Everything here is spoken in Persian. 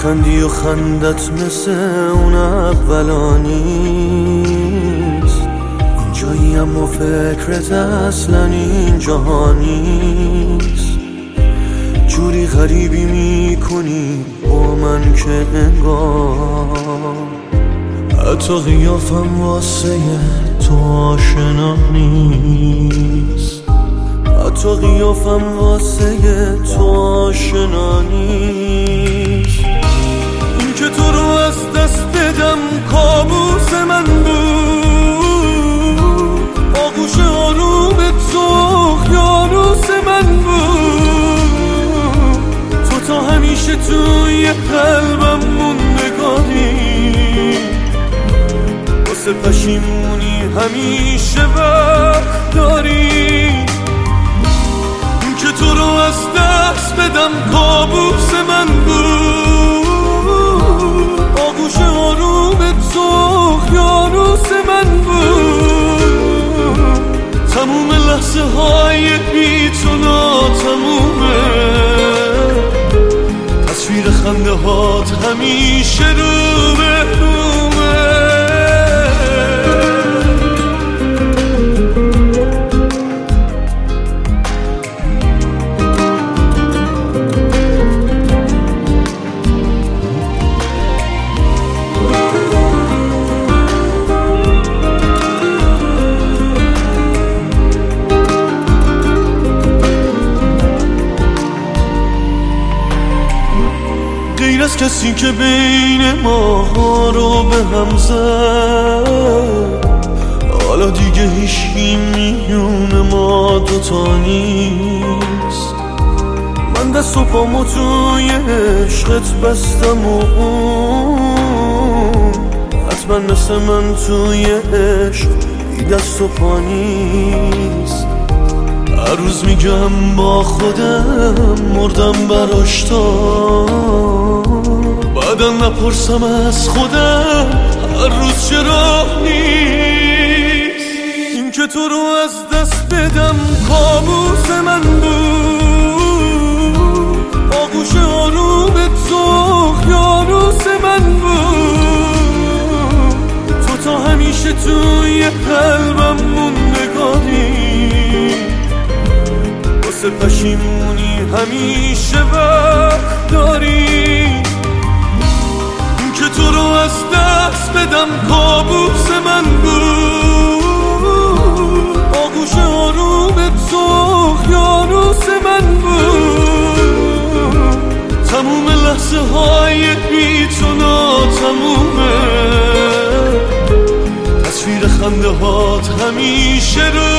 میخندی و خندت مثل اون اولا نیست، اینجایی اما فکرت اصلا اینجا نیست. جوری غریبی میکنی با من که انگار حتی قیافم واسه تو آشنا نیست، حتی قیافم واسه تو آشنا نیست. این که تو رو از دست بدم کابوس من بود، آغوش آروم تو اقیانوس من بود. تو تا همیشه توی قلبم موندگاری، واسه پشیمونی همیشه وقت داری. که تو رو از دست بدم کابوس من بود، آغوش آروم تو اقیانوس من بود. تموم لحظه های بی تو ناتمومه، تصویر خنده هات همیشه رو به رومه. غیر از کسی که بین ما رو به هم زد، حالا دیگه هیچی میونه ما دوتا نیست. من دست و پامو توی عشقت بستم و اون حتما مثل من توی عشق بی دست و پا نیست. هر روز میگم با خودم مردم براش تا بعدا نپرسم از خودم هر روز چرا نیست. این که تو رو از دست بدم کابوس من بود، آغوش آروم تو اقیانوس من بود. تو تا همیشه توی قلبم موندگاری، واسه پشیمونی همیشه وقت داری. که تو رو از دست بدم کابوس من بود، آغوش آروم تو اقیانوس من بود. تموم لحظه های بی تو ناتمومه، تصویر خنده هات همیشه رو